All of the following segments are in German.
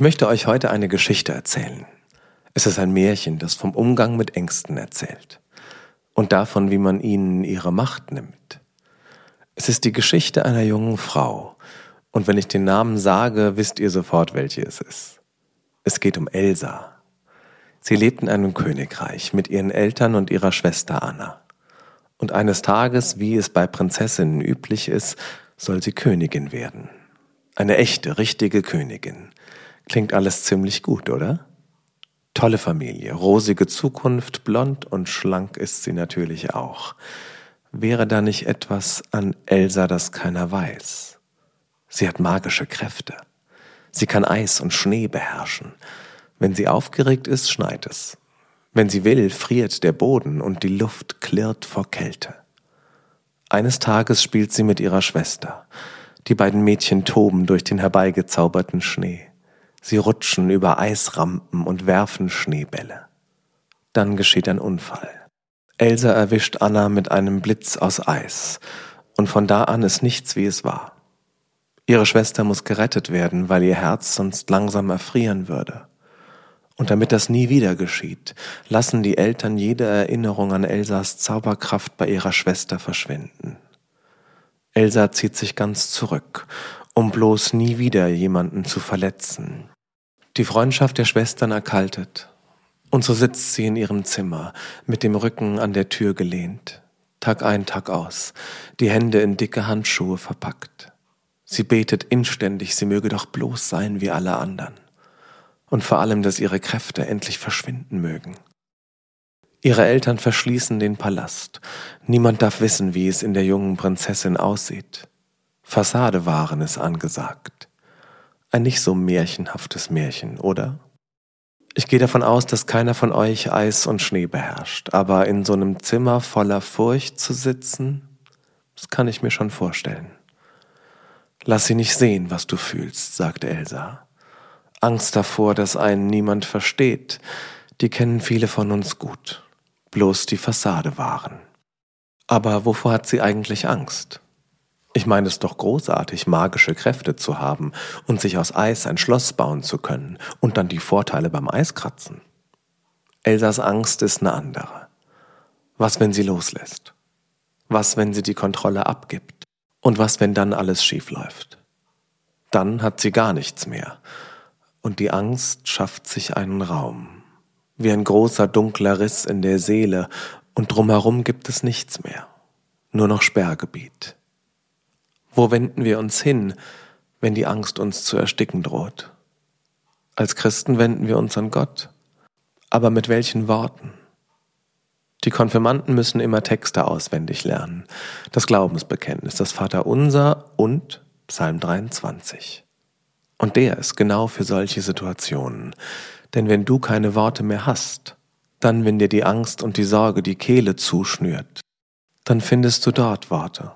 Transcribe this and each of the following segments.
möchte euch heute eine Geschichte erzählen. Es ist ein Märchen, das vom Umgang mit Ängsten erzählt und davon, wie man ihnen ihre Macht nimmt. Es ist die Geschichte einer jungen Frau und wenn ich den Namen sage, wisst ihr sofort, welche es ist. Es geht um Elsa. Sie lebt in einem Königreich mit ihren Eltern und ihrer Schwester Anna. Und eines Tages, wie es bei Prinzessinnen üblich ist, soll sie Königin werden. Eine echte, richtige Königin. Klingt alles ziemlich gut, oder? Tolle Familie, rosige Zukunft, blond und schlank ist sie natürlich auch. Wäre da nicht etwas an Elsa, das keiner weiß? Sie hat magische Kräfte. Sie kann Eis und Schnee beherrschen. Wenn sie aufgeregt ist, schneit es. Wenn sie will, friert der Boden und die Luft klirrt vor Kälte. Eines Tages spielt sie mit ihrer Schwester. Die beiden Mädchen toben durch den herbeigezauberten Schnee. Sie rutschen über Eisrampen und werfen Schneebälle. Dann geschieht ein Unfall. Elsa erwischt Anna mit einem Blitz aus Eis. Und von da an ist nichts, wie es war. Ihre Schwester muss gerettet werden, weil ihr Herz sonst langsam erfrieren würde. Und damit das nie wieder geschieht, lassen die Eltern jede Erinnerung an Elsas Zauberkraft bei ihrer Schwester verschwinden. Elsa zieht sich ganz zurück, um bloß nie wieder jemanden zu verletzen. Die Freundschaft der Schwestern erkaltet, und so sitzt sie in ihrem Zimmer, mit dem Rücken an der Tür gelehnt, Tag ein, Tag aus, die Hände in dicke Handschuhe verpackt. Sie betet inständig, sie möge doch bloß sein wie alle anderen. Und vor allem, dass ihre Kräfte endlich verschwinden mögen. Ihre Eltern verschließen den Palast. Niemand darf wissen, wie es in der jungen Prinzessin aussieht. Fassadewaren ist angesagt. Ein nicht so märchenhaftes Märchen, oder? Ich gehe davon aus, dass keiner von euch Eis und Schnee beherrscht, aber in so einem Zimmer voller Furcht zu sitzen, das kann ich mir schon vorstellen. Lass sie nicht sehen, was du fühlst, sagte Elsa. Angst davor, dass einen niemand versteht, die kennen viele von uns gut. Bloß die Fassade wahren. Aber wovor hat sie eigentlich Angst? Ich meine, es ist doch großartig, magische Kräfte zu haben und sich aus Eis ein Schloss bauen zu können und dann die Vorteile beim Eiskratzen. Elsas Angst ist eine andere. Was, wenn sie loslässt? Was, wenn sie die Kontrolle abgibt? Und was, wenn dann alles schief läuft? Dann hat sie gar nichts mehr. Und die Angst schafft sich einen Raum, wie ein großer dunkler Riss in der Seele, und drumherum gibt es nichts mehr, nur noch Sperrgebiet. Wo wenden wir uns hin, wenn die Angst uns zu ersticken droht? Als Christen wenden wir uns an Gott, aber mit welchen Worten? Die Konfirmanden müssen immer Texte auswendig lernen, das Glaubensbekenntnis, das Vaterunser und Psalm 23. Und der ist genau für solche Situationen. Denn wenn du keine Worte mehr hast, dann, wenn dir die Angst und die Sorge die Kehle zuschnürt, dann findest du dort Worte.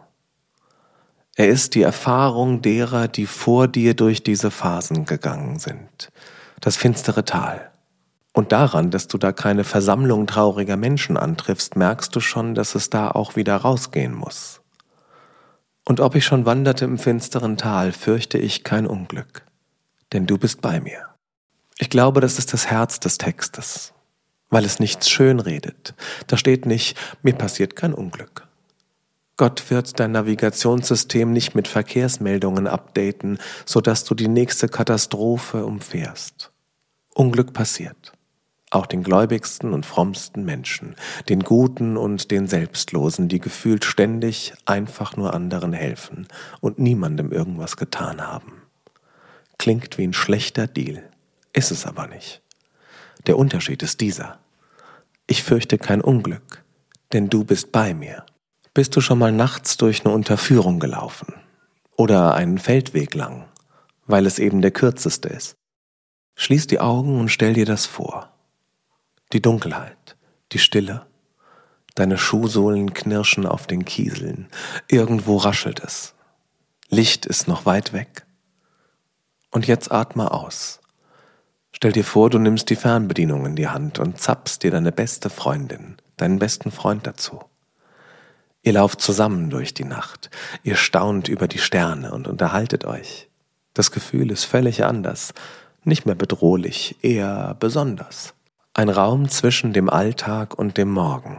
Er ist die Erfahrung derer, die vor dir durch diese Phasen gegangen sind. Das finstere Tal. Und daran, dass du da keine Versammlung trauriger Menschen antriffst, merkst du schon, dass es da auch wieder rausgehen muss. Und ob ich schon wanderte im finsteren Tal, fürchte ich kein Unglück. Denn du bist bei mir. Ich glaube, das ist das Herz des Textes, weil es nichts schönredet. Da steht nicht, mir passiert kein Unglück. Gott wird dein Navigationssystem nicht mit Verkehrsmeldungen updaten, sodass du die nächste Katastrophe umfährst. Unglück passiert. Auch den gläubigsten und frommsten Menschen, den Guten und den Selbstlosen, die gefühlt ständig einfach nur anderen helfen und niemandem irgendwas getan haben. Klingt wie ein schlechter Deal, ist es aber nicht. Der Unterschied ist dieser. Ich fürchte kein Unglück, denn du bist bei mir. Bist du schon mal nachts durch eine Unterführung gelaufen? Oder einen Feldweg lang, weil es eben der kürzeste ist? Schließ die Augen und stell dir das vor. Die Dunkelheit, die Stille, deine Schuhsohlen knirschen auf den Kieseln, irgendwo raschelt es. Licht ist noch weit weg. Und jetzt atme aus. Stell dir vor, du nimmst die Fernbedienung in die Hand und zappst dir deine beste Freundin, deinen besten Freund dazu. Ihr lauft zusammen durch die Nacht, ihr staunt über die Sterne und unterhaltet euch. Das Gefühl ist völlig anders, Nicht mehr bedrohlich, eher besonders. Ein Raum zwischen dem Alltag und dem Morgen.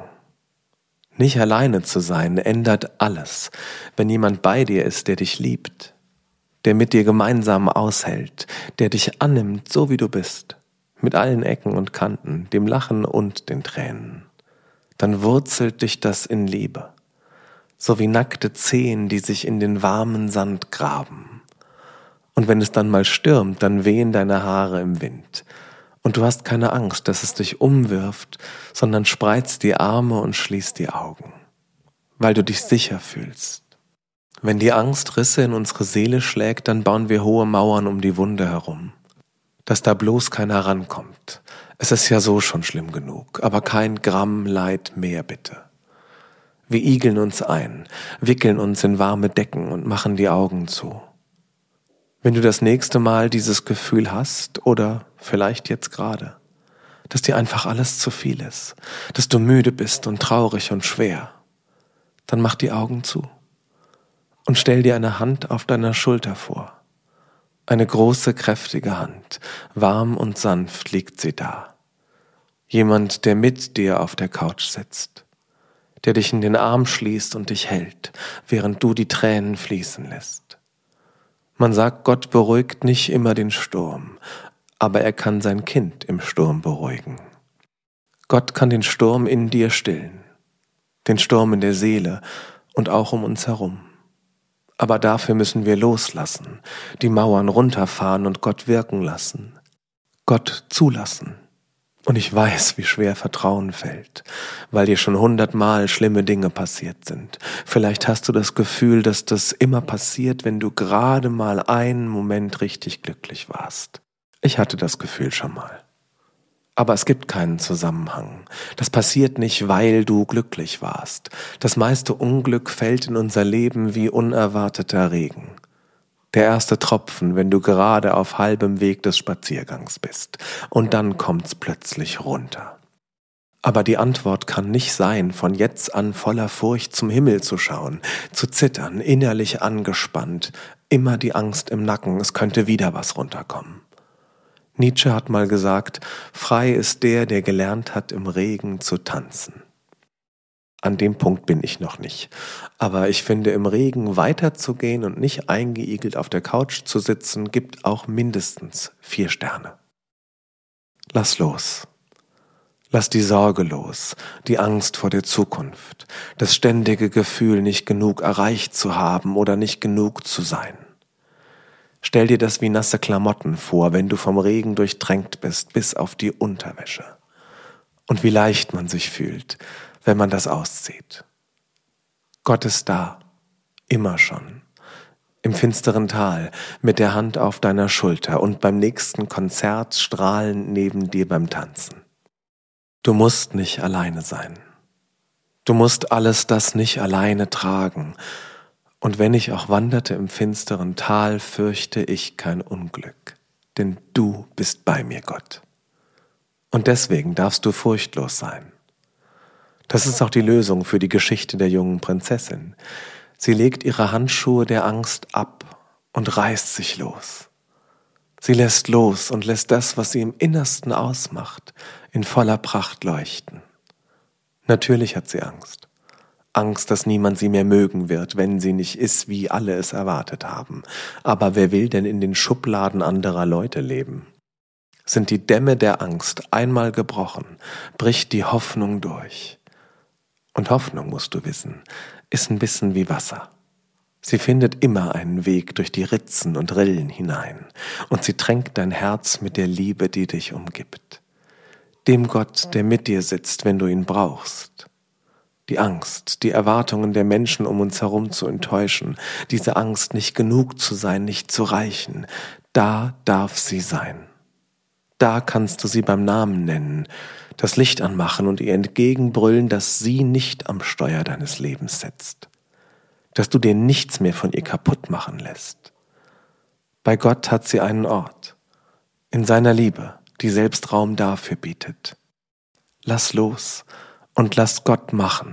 Nicht alleine zu sein ändert alles, wenn jemand bei dir ist, der dich liebt, der mit dir gemeinsam aushält, der dich annimmt, so wie du bist, mit allen Ecken und Kanten, dem Lachen und den Tränen. Dann wurzelt dich das in Liebe, so wie nackte Zehen, die sich in den warmen Sand graben. Und wenn es dann mal stürmt, dann wehen deine Haare im Wind. Und du hast keine Angst, dass es dich umwirft, sondern spreizt die Arme und schließt die Augen, weil du dich sicher fühlst. Wenn die Angst Risse in unsere Seele schlägt, dann bauen wir hohe Mauern um die Wunde herum, dass da bloß keiner rankommt. Es ist ja so schon schlimm genug, aber kein Gramm Leid mehr bitte. Wir igeln uns ein, wickeln uns in warme Decken und machen die Augen zu. Wenn du das nächste Mal dieses Gefühl hast, oder vielleicht jetzt gerade, dass dir einfach alles zu viel ist, dass du müde bist und traurig und schwer, dann mach die Augen zu und stell dir eine Hand auf deiner Schulter vor. Eine große, kräftige Hand, warm und sanft liegt sie da. Jemand, der mit dir auf der Couch sitzt, der dich in den Arm schließt und dich hält, während du die Tränen fließen lässt. Man sagt, Gott beruhigt nicht immer den Sturm, aber er kann sein Kind im Sturm beruhigen. Gott kann den Sturm in dir stillen, den Sturm in der Seele und auch um uns herum. Aber dafür müssen wir loslassen, die Mauern runterfahren und Gott wirken lassen, Gott zulassen. Und ich weiß, wie schwer Vertrauen fällt, weil dir schon 100-mal schlimme Dinge passiert sind. Vielleicht hast du das Gefühl, dass das immer passiert, wenn du gerade mal einen Moment richtig glücklich warst. Ich hatte das Gefühl schon mal. Aber es gibt keinen Zusammenhang. Das passiert nicht, weil du glücklich warst. Das meiste Unglück fällt in unser Leben wie unerwarteter Regen. Der erste Tropfen, wenn du gerade auf halbem Weg des Spaziergangs bist. Und dann kommt's plötzlich runter. Aber die Antwort kann nicht sein, von jetzt an voller Furcht zum Himmel zu schauen, zu zittern, innerlich angespannt, immer die Angst im Nacken, es könnte wieder was runterkommen. Nietzsche hat mal gesagt, frei ist der gelernt hat, im Regen zu tanzen. An dem Punkt bin ich noch nicht. Aber ich finde, im Regen weiterzugehen und nicht eingeigelt auf der Couch zu sitzen, gibt auch mindestens 4 Sterne. Lass los. Lass die Sorge los, die Angst vor der Zukunft, das ständige Gefühl, nicht genug erreicht zu haben oder nicht genug zu sein. Stell dir das wie nasse Klamotten vor, wenn du vom Regen durchtränkt bist, bis auf die Unterwäsche. Und wie leicht man sich fühlt, wenn man das auszieht. Gott ist da, immer schon, im finsteren Tal, mit der Hand auf deiner Schulter und beim nächsten Konzert strahlend neben dir beim Tanzen. Du musst nicht alleine sein. Du musst alles das nicht alleine tragen. Und wenn ich auch wanderte im finsteren Tal, fürchte ich kein Unglück, denn du bist bei mir, Gott. Und deswegen darfst du furchtlos sein. Das ist auch die Lösung für die Geschichte der jungen Prinzessin. Sie legt ihre Handschuhe der Angst ab und reißt sich los. Sie lässt los und lässt das, was sie im Innersten ausmacht, in voller Pracht leuchten. Natürlich hat sie Angst. Angst, dass niemand sie mehr mögen wird, wenn sie nicht ist, wie alle es erwartet haben. Aber wer will denn in den Schubladen anderer Leute leben? Sind die Dämme der Angst einmal gebrochen, bricht die Hoffnung durch. Und Hoffnung, musst du wissen, ist ein bisschen wie Wasser. Sie findet immer einen Weg durch die Ritzen und Rillen hinein und sie tränkt dein Herz mit der Liebe, die dich umgibt. Dem Gott, der mit dir sitzt, wenn du ihn brauchst. Die Angst, die Erwartungen der Menschen um uns herum zu enttäuschen, diese Angst, nicht genug zu sein, nicht zu reichen, da darf sie sein. Da kannst du sie beim Namen nennen, das Licht anmachen und ihr entgegenbrüllen, dass sie nicht am Steuer deines Lebens sitzt, dass du dir nichts mehr von ihr kaputt machen lässt. Bei Gott hat sie einen Ort, in seiner Liebe, die selbst Raum dafür bietet. Lass los und lass Gott machen.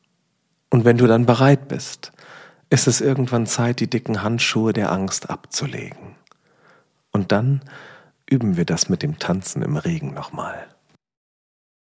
Und wenn du dann bereit bist, ist es irgendwann Zeit, die dicken Handschuhe der Angst abzulegen. Und dann üben wir das mit dem Tanzen im Regen nochmal.